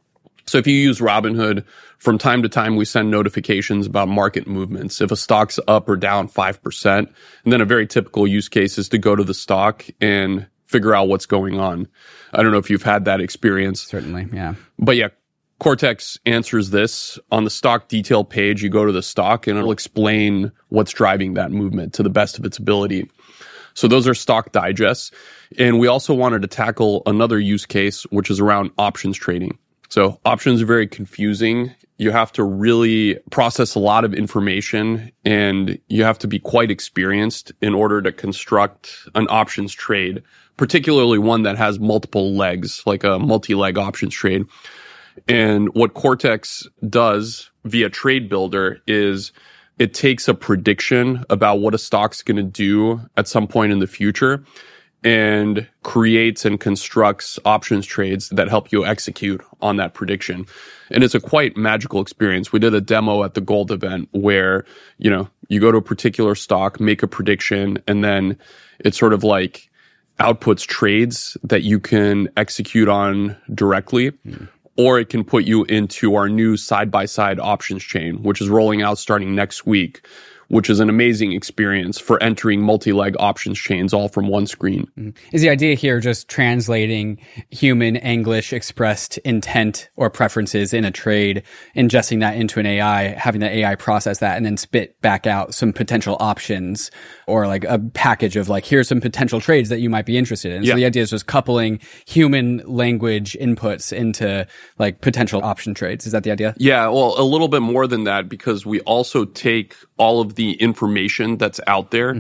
So if you use Robinhood, from time to time, we send notifications about market movements. If a stock's up or down 5%, and then a very typical use case is to go to the stock and figure out what's going on. I don't know if you've had that experience. Certainly, yeah. But yeah, Cortex answers this. On the stock detail page, you go to the stock and it'll explain what's driving that movement to the best of its ability. So those are stock digests. And we also wanted to tackle another use case, which is around options trading. So options are very confusing. You have to really process a lot of information and you have to be quite experienced in order to construct an options trade, particularly one that has multiple legs, like a multi-leg options trade. And what Cortex does via Trade Builder is it takes a prediction about what a stock's going to do at some point in the future and creates and constructs options trades that help you execute on that prediction. And it's a quite magical experience. We did a demo at the Gold event where, you know, you go to a particular stock, make a prediction, and then it's sort of like outputs trades that you can execute on directly. Or it can put you into our new side-by-side options chain, which is rolling out starting next week, which is an amazing experience for entering multi-leg options chains all from one screen. Is the idea here just translating human English expressed intent or preferences in a trade, ingesting that into an AI, having the AI process that, and then spit back out some potential options or like a package of like, here's some potential trades that you might be interested in. So the idea is just coupling human language inputs into like potential option trades. Is that the idea? Yeah, well, a little bit more than that, because we also take all of the information that's out there.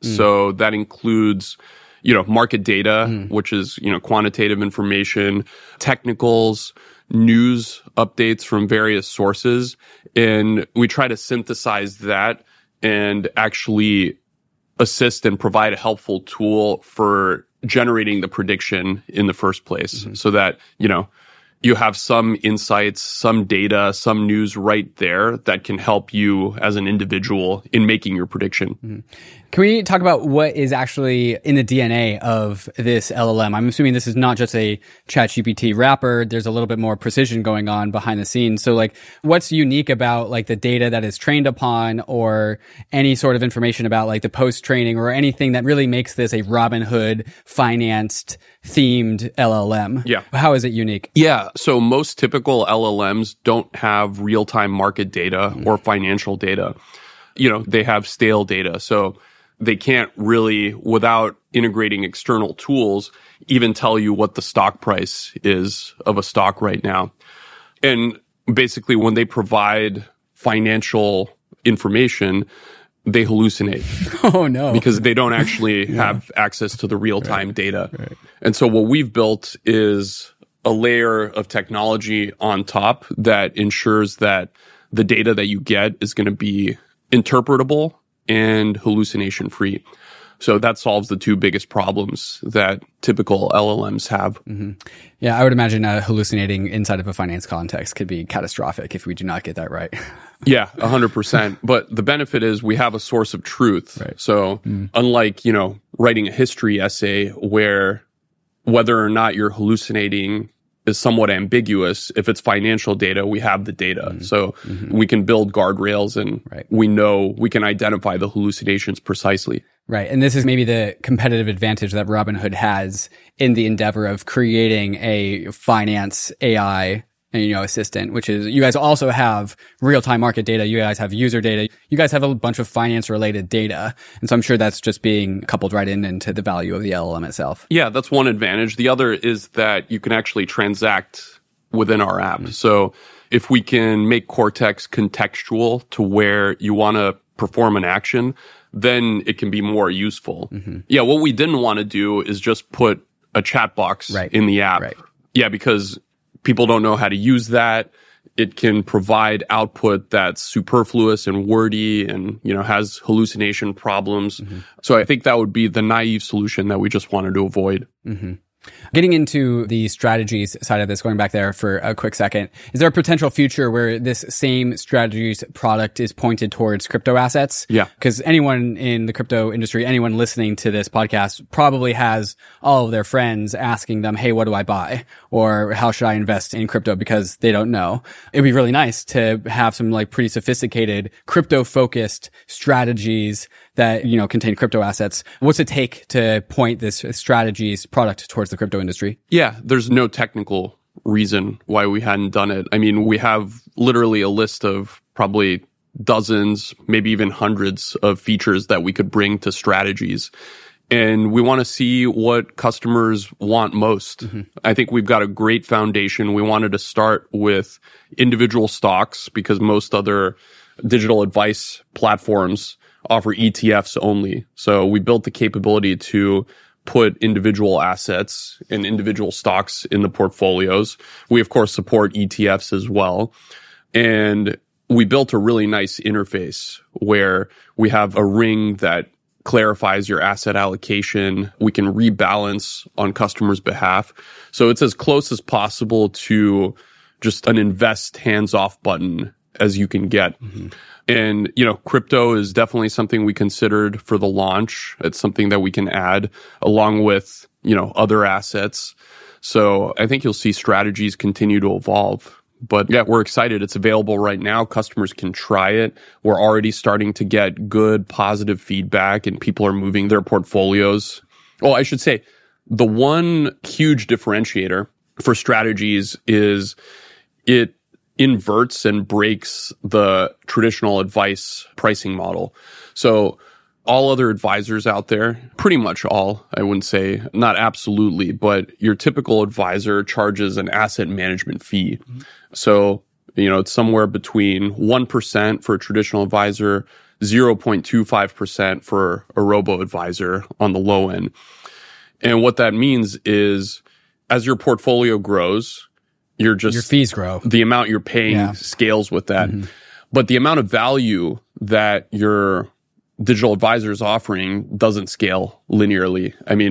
So that includes, you know, market data, which is, you know, quantitative information, technicals, news updates from various sources. And we try to synthesize that and actually assist and provide a helpful tool for generating the prediction in the first place so that, you know, you have some insights, some data, some news right there that can help you as an individual in making your prediction. Mm-hmm. Can we talk about what is actually in the DNA of this LLM? I'm assuming this is not just a ChatGPT wrapper. There's a little bit more precision going on behind the scenes. So like, what's unique about like the data that is trained upon, or any sort of information about like the post training, or anything that really makes this a Robinhood financed themed LLM? Yeah. How is it unique? Yeah. So most typical LLMs don't have real-time market data or financial data. They have stale data. So they can't really, without integrating external tools, even tell you what the stock price is of a stock right now. And basically, when they provide financial information, they hallucinate. Oh, no. Because they don't actually have access to the real-time data. Right. And so what we've built is a layer of technology on top that ensures that the data that you get is going to be interpretable and hallucination free. So that solves the two biggest problems that typical LLMs have. Mm-hmm. Yeah, I would imagine hallucinating inside of a finance context could be catastrophic if we do not get that right. Yeah, 100%. But the benefit is we have a source of truth. Right. So unlike, writing a history essay where whether or not you're hallucinating is somewhat ambiguous, if it's financial data, we have the data. So we can build guardrails and we can identify the hallucinations precisely. Right. And this is maybe the competitive advantage that Robinhood has in the endeavor of creating a finance AI assistant, which is you guys also have real-time market data. You guys have user data. You guys have a bunch of finance-related data. And so I'm sure that's just being coupled right into the value of the LLM itself. Yeah, that's one advantage. The other is that you can actually transact within our app. So if we can make Cortex contextual to where you want to perform an action, then it can be more useful. Yeah, what we didn't want to do is just put a chat box in the app. Right. Yeah, because people don't know how to use that. It can provide output that's superfluous and wordy and, has hallucination problems. So I think that would be the naive solution that we just wanted to avoid. Getting into the strategies side of this, going back there for a quick second, is there a potential future where this same strategies product is pointed towards crypto assets? Yeah. Because anyone in the crypto industry, anyone listening to this podcast probably has all of their friends asking them, hey, what do I buy? Or how should I invest in crypto? Because they don't know. It'd be really nice to have some like pretty sophisticated crypto focused strategies that, contain crypto assets. What's it take to point this strategies product towards the crypto industry? Yeah, there's no technical reason why we hadn't done it. I mean, we have literally a list of probably dozens, maybe even hundreds of features that we could bring to strategies. And we want to see what customers want most. I think we've got a great foundation. We wanted to start with individual stocks because most other digital advice platforms offer ETFs only. So we built the capability to put individual assets and individual stocks in the portfolios. We, of course, support ETFs as well. And we built a really nice interface where we have a ring that clarifies your asset allocation. We can rebalance on customers' behalf. So it's as close as possible to just an invest hands-off button as you can get. And, crypto is definitely something we considered for the launch. It's something that we can add along with, other assets. So I think you'll see strategies continue to evolve. But yeah, we're excited. It's available right now. Customers can try it. We're already starting to get good, positive feedback and people are moving their portfolios. Well, I should say the one huge differentiator for strategies is it inverts and breaks the traditional advice pricing model. So all other advisors out there, pretty much all, I wouldn't say, not absolutely, but your typical advisor charges an asset management fee. So, it's somewhere between 1% for a traditional advisor, 0.25% for a robo-advisor on the low end. And what that means is as your portfolio grows, your fees grow. The amount you're paying scales with that. But the amount of value that your digital advisor is offering doesn't scale linearly. I mean,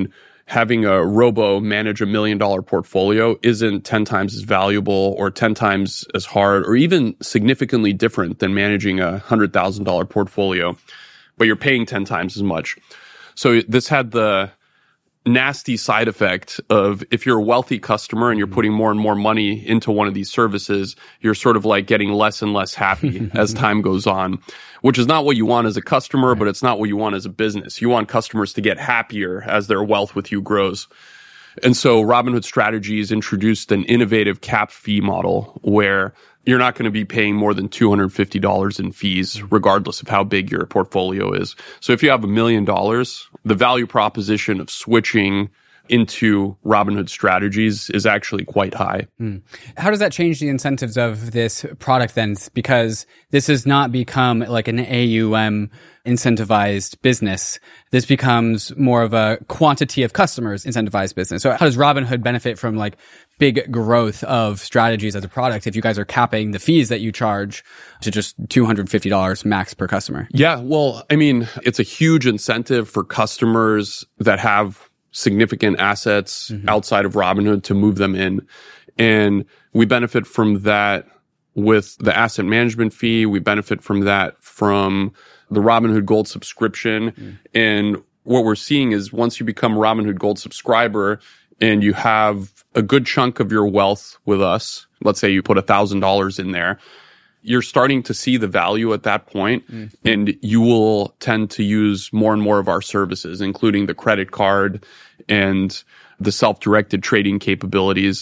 having a robo manage $1 million portfolio isn't 10 times as valuable or 10 times as hard or even significantly different than managing a $100,000 portfolio, but you're paying 10 times as much. So this had the nasty side effect of if you're a wealthy customer and you're putting more and more money into one of these services, you're sort of like getting less and less happy as time goes on, which is not what you want as a customer, but it's not what you want as a business. You want customers to get happier as their wealth with you grows. And so Robinhood Strategies introduced an innovative cap fee model where you're not going to be paying more than $250 in fees, regardless of how big your portfolio is. So if you have $1 million, the value proposition of switching into Robinhood Strategies is actually quite high. How does that change the incentives of this product then? Because this has not become like an AUM incentivized business. This becomes more of a quantity of customers incentivized business. So how does Robinhood benefit from like big growth of strategies as a product if you guys are capping the fees that you charge to just $250 max per customer? Yeah, well, I mean, it's a huge incentive for customers that have significant assets outside of Robinhood to move them in. And we benefit from that with the asset management fee. We benefit from that from the Robinhood Gold subscription. And what we're seeing is once you become a Robinhood Gold subscriber and you have a good chunk of your wealth with us, let's say you put $1,000 in there, you're starting to see the value at that point, and you will tend to use more and more of our services, including the credit card and the self-directed trading capabilities.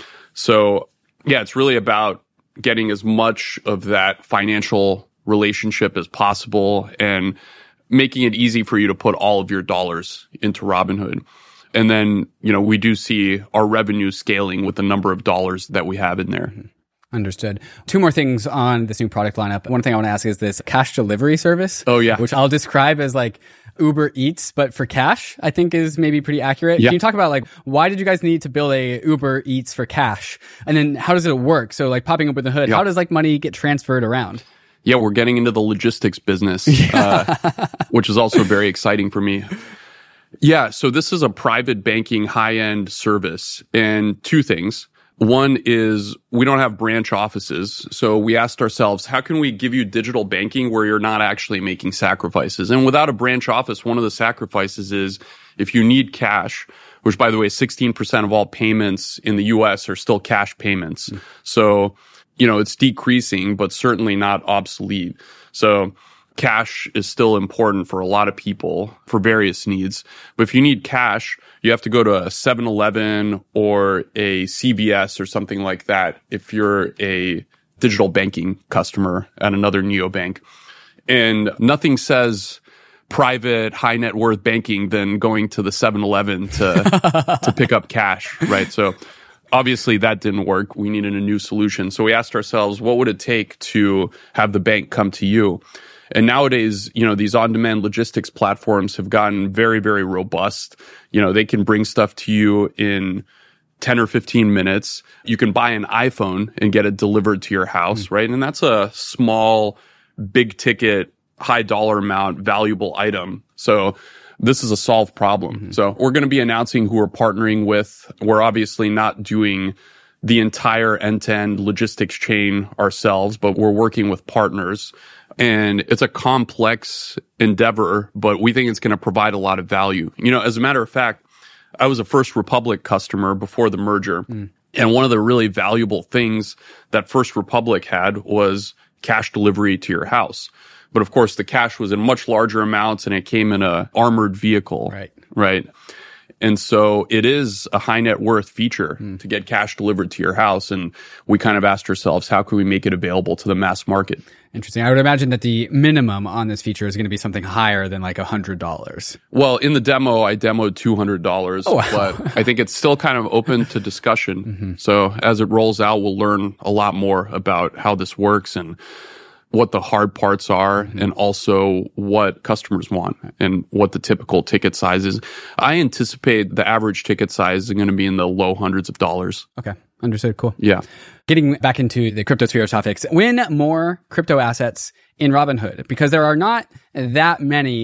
So yeah, it's really about getting as much of that financial relationship as possible and making it easy for you to put all of your dollars into Robinhood. And then, we do see our revenue scaling with the number of dollars that we have in there. Understood. Two more things on this new product lineup. One thing I want to ask is this cash delivery service. Oh, yeah. Which I'll describe as like Uber Eats, but for cash, I think is maybe pretty accurate. Yeah. Can you talk about like, why did you guys need to build a Uber Eats for cash? And then how does it work? So like popping up with the hood, how does like money get transferred around? Yeah, we're getting into the logistics business, which is also very exciting for me. Yeah, so this is a private banking high-end service. And two things. One is we don't have branch offices. So we asked ourselves, how can we give you digital banking where you're not actually making sacrifices? And without a branch office, one of the sacrifices is if you need cash, which by the way, 16% of all payments in the US are still cash payments. So, it's decreasing, but certainly not obsolete. So cash is still important for a lot of people for various needs. But if you need cash, you have to go to a 7-Eleven or a CVS or something like that if you're a digital banking customer at another neobank. And nothing says private high net worth banking than going to the 7-Eleven to pick up cash, right? So obviously that didn't work. We needed a new solution. So we asked ourselves, what would it take to have the bank come to you? And nowadays, these on-demand logistics platforms have gotten very, very robust. They can bring stuff to you in 10 or 15 minutes. You can buy an iPhone and get it delivered to your house, right? And that's a small, big ticket, high dollar amount, valuable item. So this is a solved problem. So we're going to be announcing who we're partnering with. We're obviously not doing the entire end-to-end logistics chain ourselves, but we're working with partners. And it's a complex endeavor, but we think it's going to provide a lot of value. As a matter of fact, I was a First Republic customer before the merger. And one of the really valuable things that First Republic had was cash delivery to your house. But of course, the cash was in much larger amounts and it came in a armored vehicle. Right. And so it is a high net worth feature to get cash delivered to your house. And we kind of asked ourselves, how can we make it available to the mass market? Interesting. I would imagine that the minimum on this feature is going to be something higher than like $100. Well, in the demo, I demoed $200, but I think it's still kind of open to discussion. So as it rolls out, we'll learn a lot more about how this works and what the hard parts are and also what customers want and what the typical ticket size is. I anticipate the average ticket size is going to be in the low hundreds of dollars. Okay. Understood. Cool. Yeah. Getting back into the crypto sphere topics, win more crypto assets in Robinhood because there are not that many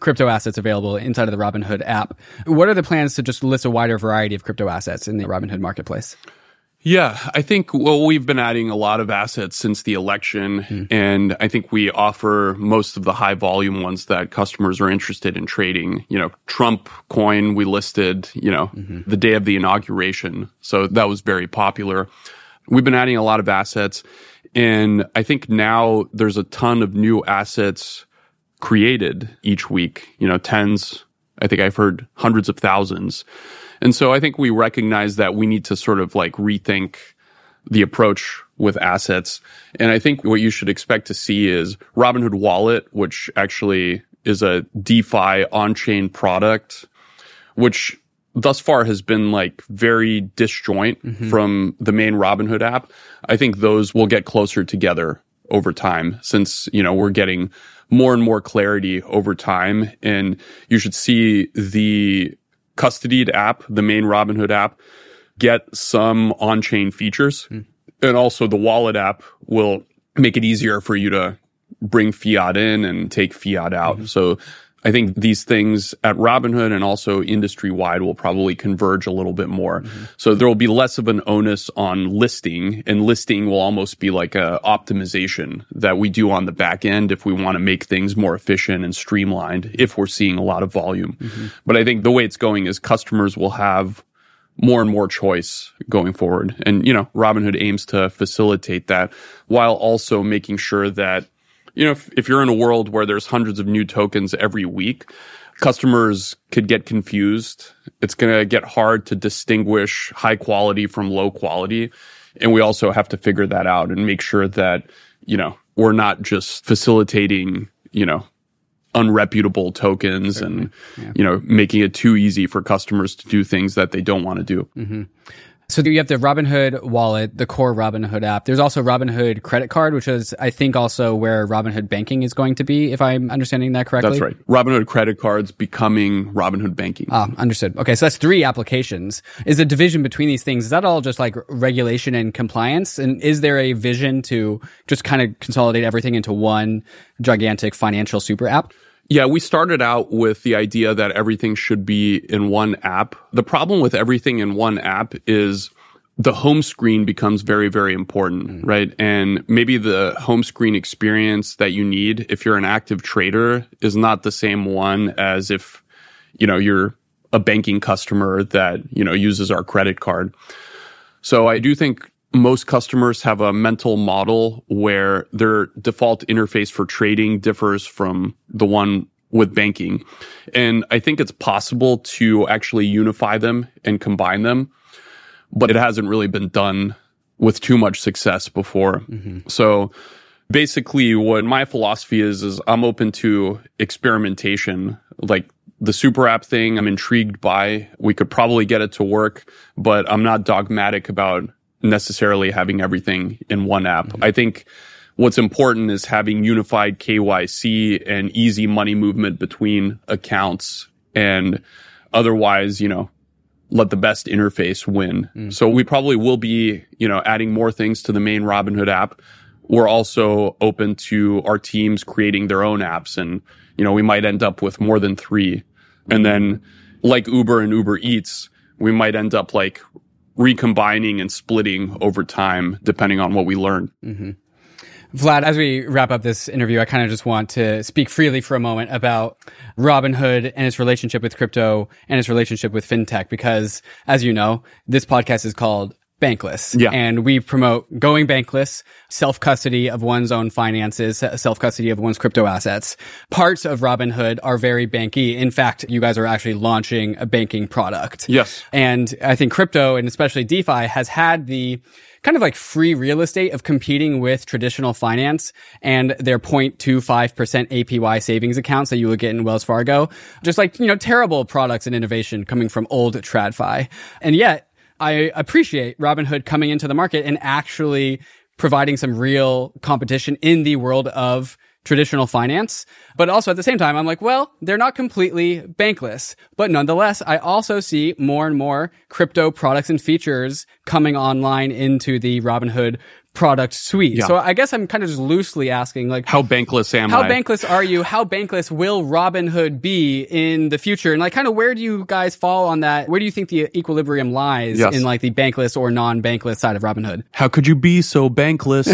crypto assets available inside of the Robinhood app. What are the plans to just list a wider variety of crypto assets in the Robinhood marketplace? Yeah, I think, we've been adding a lot of assets since the election, and I think we offer most of the high volume ones that customers are interested in trading. Trump coin we listed, the day of the inauguration. So that was very popular. We've been adding a lot of assets, and I think now there's a ton of new assets created each week, tens, I think I've heard hundreds of thousands. And so I think we recognize that we need to sort of rethink the approach with assets. And I think what you should expect to see is Robinhood Wallet, which actually is a DeFi on-chain product, which thus far has been very disjoint from the main Robinhood app. I think those will get closer together over time since, we're getting more and more clarity over time. And you should see the custodied app, the main Robinhood app, get some on-chain features. And also the wallet app will make it easier for you to bring fiat in and take fiat out. So I think these things at Robinhood and also industry-wide will probably converge a little bit more. So there will be less of an onus on listing, and listing will almost be like a optimization that we do on the back end if we want to make things more efficient and streamlined if we're seeing a lot of volume. But I think the way it's going is customers will have more and more choice going forward. And, Robinhood aims to facilitate that while also making sure that if you're in a world where there's hundreds of new tokens every week, customers could get confused. It's going to get hard to distinguish high quality from low quality. And we also have to figure that out and make sure that, we're not just facilitating, unreputable tokens and, making it too easy for customers to do things that they don't want to do. So you have the Robinhood Wallet, the core Robinhood app. There's also Robinhood Credit Card, which is, I think, also where Robinhood Banking is going to be, if I'm understanding that correctly. That's right. Robinhood Credit Card's becoming Robinhood Banking. Understood. Okay, so that's 3 applications. Is the division between these things, is that all just regulation and compliance? And is there a vision to just kind of consolidate everything into one gigantic financial super app? Yeah, we started out with the idea that everything should be in one app. The problem with everything in one app is the home screen becomes very, very important, right? And maybe the home screen experience that you need if you're an active trader is not the same one as if, you're a banking customer that, uses our credit card. So I do think most customers have a mental model where their default interface for trading differs from the one with banking. And I think it's possible to actually unify them and combine them, but it hasn't really been done with too much success before. So basically what my philosophy is I'm open to experimentation. Like the super app thing, I'm intrigued by. We could probably get it to work, but I'm not dogmatic about necessarily having everything in one app. I think what's important is having unified KYC and easy money movement between accounts, and otherwise, let the best interface win. So we probably will be, adding more things to the main Robinhood app. We're also open to our teams creating their own apps, and, we might end up with more than 3. And then like Uber and Uber Eats, we might end up recombining and splitting over time, depending on what we learn. Vlad, as we wrap up this interview, I kind of just want to speak freely for a moment about Robinhood and its relationship with crypto and its relationship with fintech, because as you know, this podcast is called Bankless. Yeah. And we promote going bankless, self-custody of one's own finances, self-custody of one's crypto assets. Parts of Robinhood are very banky. In fact, you guys are actually launching a banking product. Yes. And I think crypto, and especially DeFi, has had the kind of free real estate of competing with traditional finance and their 0.25% APY savings accounts that you would get in Wells Fargo. Just terrible products and innovation coming from old TradFi. And yet, I appreciate Robinhood coming into the market and actually providing some real competition in the world of traditional finance. But also at the same time, I'm they're not completely bankless. But nonetheless, I also see more and more crypto products and features coming online into the Robinhood product suite. Yeah. So I guess I'm kind of just loosely asking, like, how bankless am how I? bankless are you? How bankless will Robinhood be in the future? And like, kind of where do you guys fall on that? Where do you think the equilibrium lies in like the bankless or non-bankless side of Robinhood? How could you be so bankless?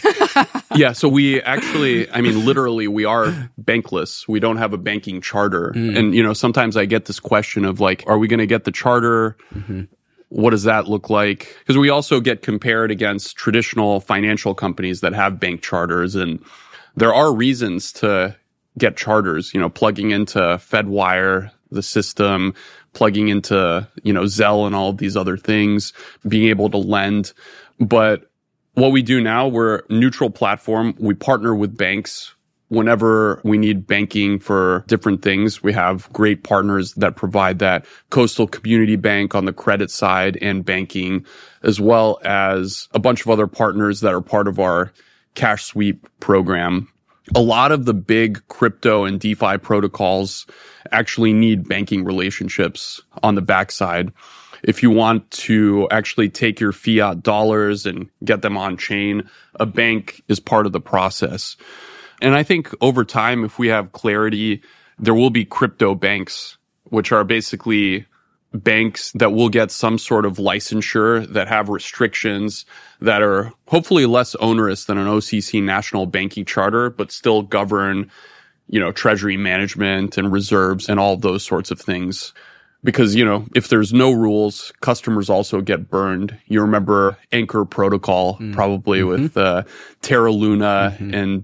Yeah, so we actually, literally, we are bankless. We don't have a banking charter. And, sometimes I get this question of like, are we going to get the charter? What does that look like? Because we also get compared against traditional financial companies that have bank charters. And there are reasons to get charters, plugging into Fedwire, the system, plugging into, Zelle and all of these other things, being able to lend. But what we do now, we're a neutral platform. We partner with banks whenever we need banking for different things. We have great partners that provide that. Coastal Community Bank on the credit side and banking, as well as a bunch of other partners that are part of our cash sweep program. A lot of the big crypto and DeFi protocols actually need banking relationships on the backside. If you want to actually take your fiat dollars and get them on chain, a bank is part of the process. And I think over time, if we have clarity, there will be crypto banks, which are basically banks that will get some sort of licensure that have restrictions that are hopefully less onerous than an OCC national banking charter, but still govern, treasury management and reserves and all those sorts of things. Because, if there's no rules, customers also get burned. You remember Anchor Protocol, probably with Terra Luna and,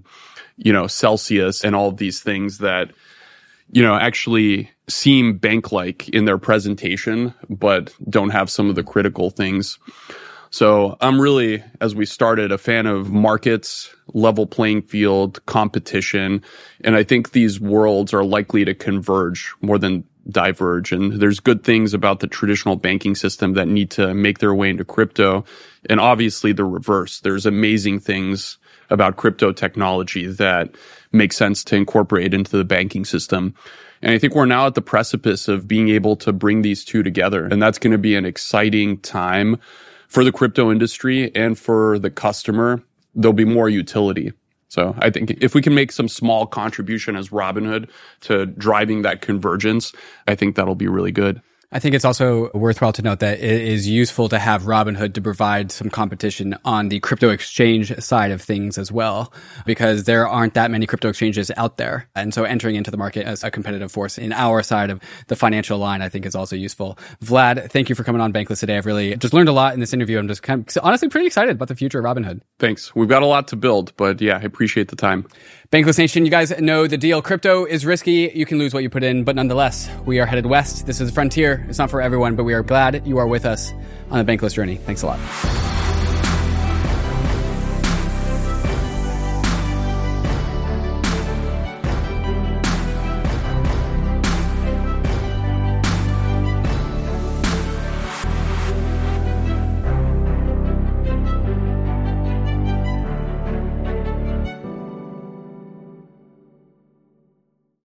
Celsius and all of these things that, actually seem bank-like in their presentation, but don't have some of the critical things. So I'm really, as we started, a fan of markets, level playing field, competition. And I think these worlds are likely to converge more than diverge. And there's good things about the traditional banking system that need to make their way into crypto. And obviously the reverse. There's amazing things about crypto technology that make sense to incorporate into the banking system. And I think we're now at the precipice of being able to bring these two together. And that's going to be an exciting time for the crypto industry and for the customer. There'll be more utility. So I think if we can make some small contribution as Robinhood to driving that convergence, I think that'll be really good. I think it's also worthwhile to note that it is useful to have Robinhood to provide some competition on the crypto exchange side of things as well, because there aren't that many crypto exchanges out there. And so entering into the market as a competitive force in our side of the financial line, I think is also useful. Vlad, thank you for coming on Bankless today. I've really just learned a lot in this interview. I'm just honestly pretty excited about the future of Robinhood. Thanks. We've got a lot to build, but yeah, I appreciate the time. Bankless Nation, you guys know the deal. Crypto is risky. You can lose what you put in, but nonetheless, we are headed west. This is the frontier. It's not for everyone, but we are glad you are with us on the Bankless journey. Thanks a lot.